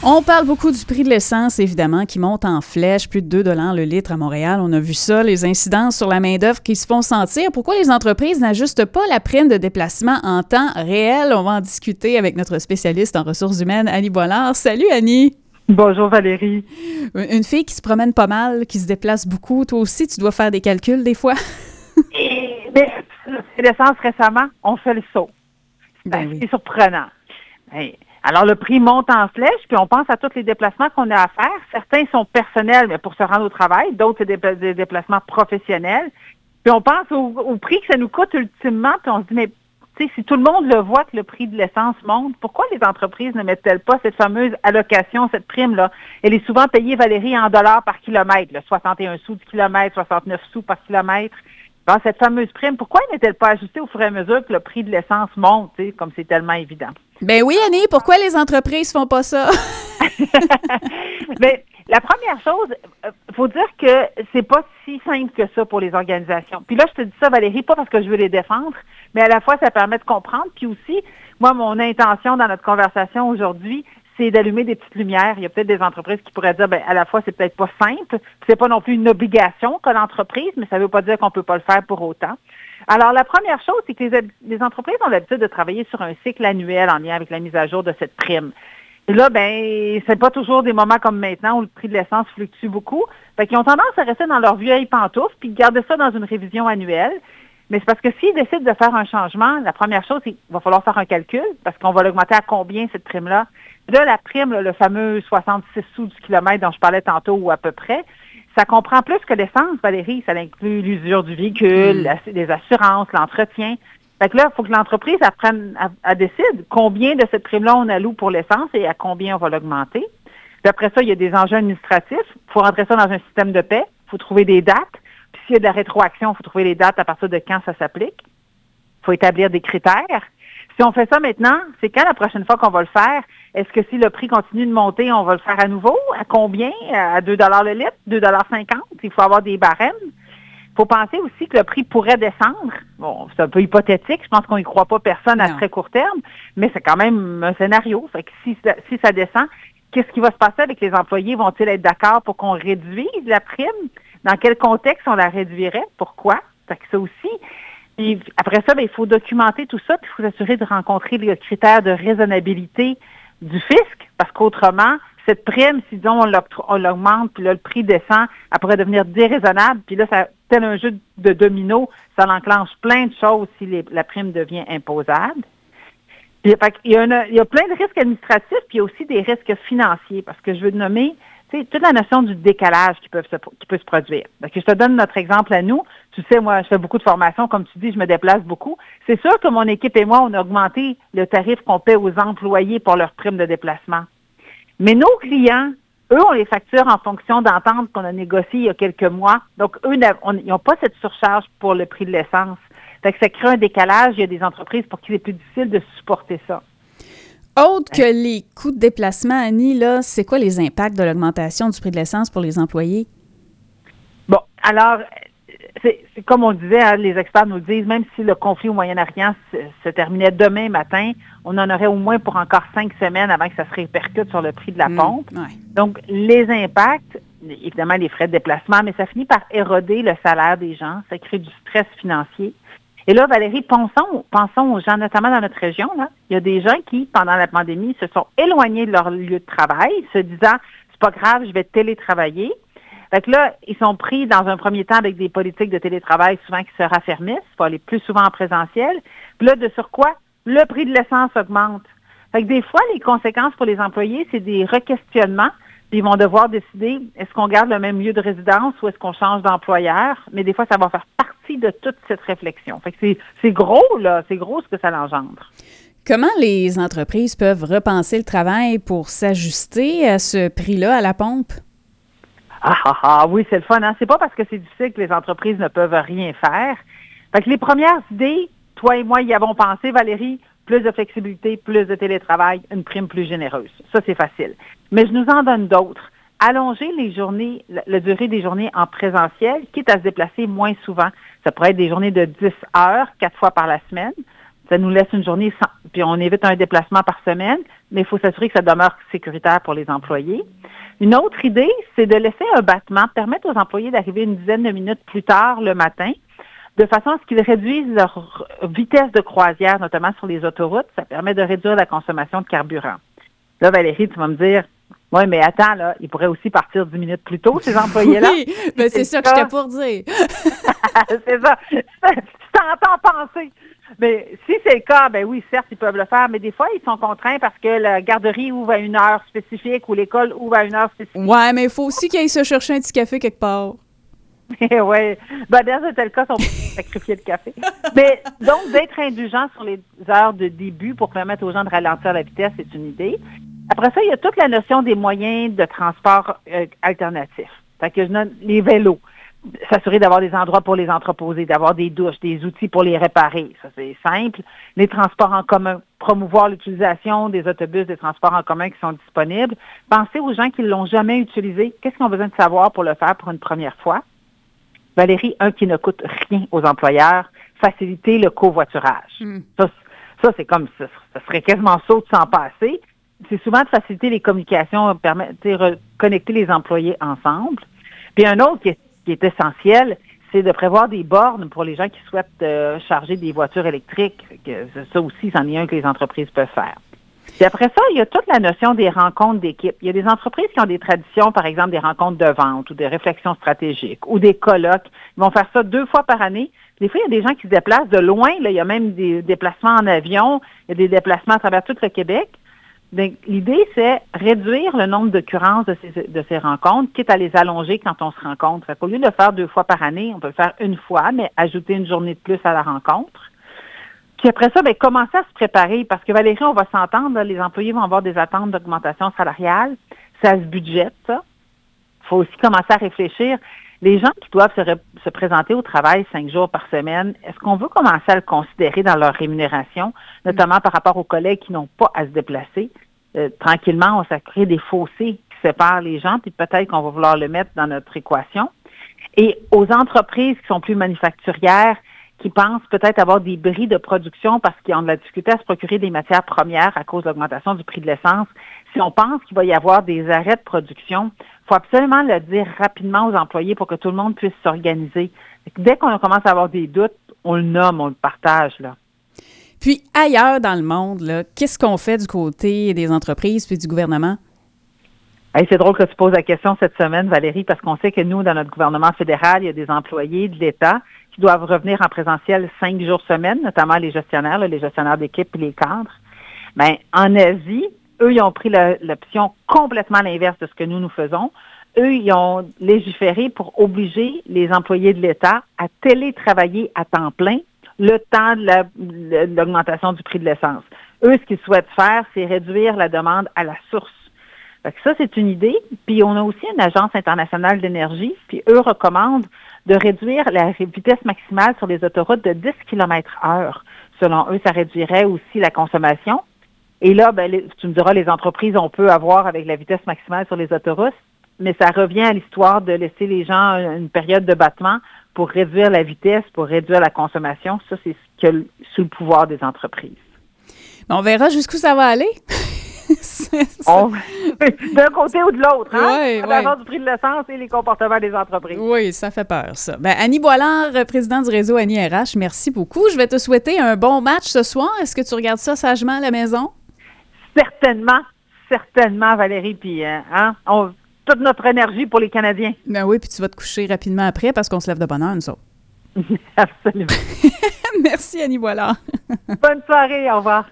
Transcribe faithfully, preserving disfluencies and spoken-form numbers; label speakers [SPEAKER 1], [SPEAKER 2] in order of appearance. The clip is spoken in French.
[SPEAKER 1] On parle beaucoup du prix de l'essence, évidemment, qui monte en flèche, plus de deux dollars le litre à Montréal. On a vu ça, les incidences sur la main-d'œuvre qui se font sentir. Pourquoi les entreprises n'ajustent pas la prime de déplacement en temps réel? On va en discuter avec notre spécialiste en ressources humaines, Annie Boilard. Salut, Annie!
[SPEAKER 2] Bonjour, Valérie.
[SPEAKER 1] Une fille qui se promène pas mal, qui se déplace beaucoup. Toi aussi, tu dois faire des calculs des fois?
[SPEAKER 2] Et, mais, l'essence, récemment, on fait le saut.
[SPEAKER 1] Ben oui.
[SPEAKER 2] C'est surprenant. Ben, alors, le prix monte en flèche, puis on pense à tous les déplacements qu'on a à faire. Certains sont personnels, mais pour se rendre au travail. D'autres, c'est des, des déplacements professionnels. Puis on pense au, au prix que ça nous coûte ultimement, puis on se dit, mais tu sais, si tout le monde le voit que le prix de l'essence monte, pourquoi les entreprises ne mettent-elles pas cette fameuse allocation, cette prime-là? Elle est souvent payée, Valérie, en dollars par kilomètre, là, soixante et un sous du kilomètre, soixante-neuf sous par kilomètre. Alors, cette fameuse prime, pourquoi n'est-elle pas ajustée au fur et à mesure que le prix de l'essence monte, tu sais, comme c'est tellement évident?
[SPEAKER 1] Ben oui, Annie, pourquoi les entreprises font pas ça?
[SPEAKER 2] Mais la première chose, il faut dire que c'est pas si simple que ça pour les organisations. Puis là, je te dis ça, Valérie, pas parce que je veux les défendre, mais à la fois, ça permet de comprendre. Puis aussi, moi, mon intention dans notre conversation aujourd'hui, c'est d'allumer des petites lumières. Il y a peut-être des entreprises qui pourraient dire, ben à la fois, c'est peut-être pas simple, c'est pas non plus une obligation que l'entreprise, mais ça veut pas dire qu'on peut pas le faire pour autant. Alors, la première chose, c'est que les, les entreprises ont l'habitude de travailler sur un cycle annuel en lien avec la mise à jour de cette prime. Et là, ben, c'est pas toujours des moments comme maintenant où le prix de l'essence fluctue beaucoup. Fait qu'ils ont tendance à rester dans leur vieille pantoufle puis garder ça dans une révision annuelle. Mais c'est parce que s'ils décident de faire un changement, la première chose, c'est qu'il va falloir faire un calcul parce qu'on va l'augmenter à combien cette prime-là. Là, la prime, là, le fameux soixante-six sous du kilomètre dont je parlais tantôt ou à peu près, ça comprend plus que l'essence, Valérie. Ça inclut l'usure du véhicule, mmh. les assurances, l'entretien. Fait que là, il faut que l'entreprise apprenne à, à décider combien de cette prime-là on alloue pour l'essence et à combien on va l'augmenter. Puis après ça, il y a des enjeux administratifs. Il faut rentrer ça dans un système de paie. Il faut trouver des dates. Puis s'il y a de la rétroaction, il faut trouver les dates à partir de quand ça s'applique. Il faut établir des critères. Si on fait ça maintenant, c'est quand la prochaine fois qu'on va le faire? Est-ce que si le prix continue de monter, on va le faire à nouveau? À combien? À deux dollars le litre? deux dollars cinquante? Il faut avoir des barèmes. Il faut penser aussi que le prix pourrait descendre. Bon, c'est un peu hypothétique. Je pense qu'on n'y croit pas personne à non. très court terme, mais c'est quand même un scénario. Fait que si, si ça descend, qu'est-ce qui va se passer avec les employés? Vont-ils être d'accord pour qu'on réduise la prime? Dans quel contexte on la réduirait? Pourquoi? Fait que ça aussi. Et après ça, bien, il faut documenter tout ça, puis il faut s'assurer de rencontrer les critères de raisonnabilité du fisc, parce qu'autrement, cette prime, si disons on l'augmente, puis là, le prix descend, elle pourrait devenir déraisonnable, puis là, ça, tel un jeu de domino, ça enclenche plein de choses si les, la prime devient imposable. Puis, fait, il, y a une, il y a plein de risques administratifs, puis il y a aussi des risques financiers, parce que je veux nommer tu sais, toute la notion du décalage qui peut se, qui peut se produire. Donc, je te donne notre exemple à nous. Tu sais, moi, je fais beaucoup de formations, comme tu dis, je me déplace beaucoup. C'est sûr que mon équipe et moi, on a augmenté le tarif qu'on paie aux employés pour leur prime de déplacement. Mais nos clients, eux, on les facture en fonction d'ententes qu'on a négociées il y a quelques mois. Donc, eux, ils n'ont pas cette surcharge pour le prix de l'essence. Fait que ça crée un décalage. Il y a des entreprises pour qui c'est plus difficile de supporter ça.
[SPEAKER 1] Autre que les coûts de déplacement, Annie, là, c'est quoi les impacts de l'augmentation du prix de l'essence pour les employés?
[SPEAKER 2] Bon, alors, c'est, c'est comme on disait, hein, les experts nous disent, même si le conflit au Moyen-Orient se, se terminait demain matin, on en aurait au moins pour encore cinq semaines avant que ça se répercute sur le prix de la mmh, pompe. Ouais. Donc, les impacts, évidemment, les frais de déplacement, mais ça finit par éroder le salaire des gens, ça crée du stress financier. Et là, Valérie, pensons, pensons aux gens, notamment dans notre région, là. Il y a des gens qui, pendant la pandémie, se sont éloignés de leur lieu de travail, se disant, c'est pas grave, je vais télétravailler. Fait que là, ils sont pris dans un premier temps avec des politiques de télétravail souvent qui se raffermissent, il faut aller plus souvent en présentiel. Puis là, de surcroît, le prix de l'essence augmente. Fait que des fois, les conséquences pour les employés, c'est des requestionnements. Puis ils vont devoir décider, est-ce qu'on garde le même lieu de résidence ou est-ce qu'on change d'employeur? Mais des fois, ça va faire partie de toute cette réflexion. Fait que c'est, c'est gros, là. C'est gros ce que ça l'engendre.
[SPEAKER 1] Comment les entreprises peuvent repenser le travail pour s'ajuster à ce prix-là à la pompe?
[SPEAKER 2] Ah, ah, ah, oui, c'est le fun, hein? C'est pas parce que c'est difficile que les entreprises ne peuvent rien faire. Fait que les premières idées, toi et moi y avons pensé, Valérie, plus de flexibilité, plus de télétravail, une prime plus généreuse. Ça, c'est facile. Mais je nous en donne d'autres. Allonger les journées, la, la durée des journées en présentiel, quitte à se déplacer moins souvent. Ça pourrait être des journées de dix heures, quatre fois par la semaine. Ça nous laisse une journée sans, puis on évite un déplacement par semaine, mais il faut s'assurer que ça demeure sécuritaire pour les employés. Une autre idée, c'est de laisser un battement, permettre aux employés d'arriver une dizaine de minutes plus tard le matin, de façon à ce qu'ils réduisent leur vitesse de croisière, notamment sur les autoroutes. Ça permet de réduire la consommation de carburant. Là, Valérie, tu vas me dire, oui, mais attends, là, ils pourraient aussi partir dix minutes plus tôt, ces employés-là.
[SPEAKER 1] Oui, mais c'est, c'est ça que j'étais pour dire.
[SPEAKER 2] C'est ça. Je t'entends penser. Mais si c'est le cas, ben oui, certes, ils peuvent le faire, mais des fois, ils sont contraints parce que la garderie ouvre à une heure spécifique ou l'école ouvre à une heure spécifique.
[SPEAKER 1] Ouais, mais il faut aussi qu'ils aillent se chercher un petit café quelque part.
[SPEAKER 2] Oui. Ben, dans un tel cas, ils sont sacrifier le café. Mais donc, d'être indulgent sur les heures de début pour permettre aux gens de ralentir la vitesse, c'est une idée. Après ça, il y a toute la notion des moyens de transport euh, alternatifs. Fait que je note les vélos. S'assurer d'avoir des endroits pour les entreposer, d'avoir des douches, des outils pour les réparer. Ça, c'est simple. Les transports en commun, promouvoir l'utilisation des autobus, des transports en commun qui sont disponibles. Pensez aux gens qui ne l'ont jamais utilisé. Qu'est-ce qu'ils ont besoin de savoir pour le faire pour une première fois? Valérie, un qui ne coûte rien aux employeurs, faciliter le covoiturage. Mm. Ça, ça, c'est comme ça. Ça serait quasiment saut de s'en passer. C'est souvent de faciliter les communications, permettre de connecter les employés ensemble. Puis un autre qui est qui est essentiel, c'est de prévoir des bornes pour les gens qui souhaitent euh, charger des voitures électriques. Que ça aussi, c'en est un que les entreprises peuvent faire. Puis après ça, il y a toute la notion des rencontres d'équipe. Il y a des entreprises qui ont des traditions, par exemple, des rencontres de vente ou des réflexions stratégiques ou des colloques. Ils vont faire ça deux fois par année. Des fois, il y a des gens qui se déplacent de loin. Là, il y a même des déplacements en avion. Il y a des déplacements à travers tout le Québec. Donc, l'idée, c'est réduire le nombre d'occurrences de ces, de ces rencontres, quitte à les allonger quand on se rencontre. Fait qu'au lieu de le faire deux fois par année, on peut le faire une fois, mais ajouter une journée de plus à la rencontre. Puis après ça, bien, commencer à se préparer, parce que Valérie, on va s'entendre, là, les employés vont avoir des attentes d'augmentation salariale. Ça se budgète, ça. Il faut aussi commencer à réfléchir. Les gens qui doivent se, ré- se présenter au travail cinq jours par semaine, est-ce qu'on veut commencer à le considérer dans leur rémunération, notamment par rapport aux collègues qui n'ont pas à se déplacer? Euh, tranquillement, on ça crée des fossés qui séparent les gens, puis peut-être qu'on va vouloir le mettre dans notre équation. Et aux entreprises qui sont plus manufacturières, qui pensent peut-être avoir des bris de production parce qu'ils ont de la difficulté à se procurer des matières premières à cause de l'augmentation du prix de l'essence, si on pense qu'il va y avoir des arrêts de production, il faut absolument le dire rapidement aux employés pour que tout le monde puisse s'organiser. Dès qu'on commence à avoir des doutes, on le nomme, on le partage, là.
[SPEAKER 1] Puis ailleurs dans le monde, là, qu'est-ce qu'on fait du côté des entreprises puis du gouvernement?
[SPEAKER 2] Hey, c'est drôle que tu poses la question cette semaine, Valérie, parce qu'on sait que nous, dans notre gouvernement fédéral, il y a des employés de l'État qui doivent revenir en présentiel cinq jours semaine, notamment les gestionnaires, là, les gestionnaires d'équipe et les cadres. Bien, en Asie, eux, ils ont pris la, l'option complètement l'inverse de ce que nous, nous faisons. Eux, ils ont légiféré pour obliger les employés de l'État à télétravailler à temps plein le temps de, la, de l'augmentation du prix de l'essence. Eux, ce qu'ils souhaitent faire, c'est réduire la demande à la source. Fait que ça, c'est une idée. Puis, on a aussi une agence internationale d'énergie, puis eux recommandent de réduire la vitesse maximale sur les autoroutes de dix kilomètres heure. Selon eux, ça réduirait aussi la consommation. Et là, ben, les, tu me diras, les entreprises, on peut avoir avec la vitesse maximale sur les autoroutes, mais ça revient à l'histoire de laisser les gens une période de battement pour réduire la vitesse, pour réduire la consommation. Ça, c'est ce qu'il y a sous le pouvoir des entreprises.
[SPEAKER 1] On verra jusqu'où ça va aller.
[SPEAKER 2] On, d'un côté ou de l'autre, hein?
[SPEAKER 1] Oui,
[SPEAKER 2] à l'avant
[SPEAKER 1] oui.
[SPEAKER 2] du prix de l'essence et les comportements des entreprises.
[SPEAKER 1] Oui, ça fait peur, ça. Ben, Annie Boilard, présidente du réseau Annie R H, merci beaucoup. Je vais te souhaiter un bon match ce soir. Est-ce que tu regardes ça sagement à la maison?
[SPEAKER 2] Certainement, certainement, Valérie. Puis, hein, on, toute notre énergie pour les Canadiens.
[SPEAKER 1] Ben oui, puis tu vas te coucher rapidement après parce qu'on se lève de bonne heure, nous autres.
[SPEAKER 2] Absolument.
[SPEAKER 1] Merci, Annie Boilard.
[SPEAKER 2] Bonne soirée, au revoir.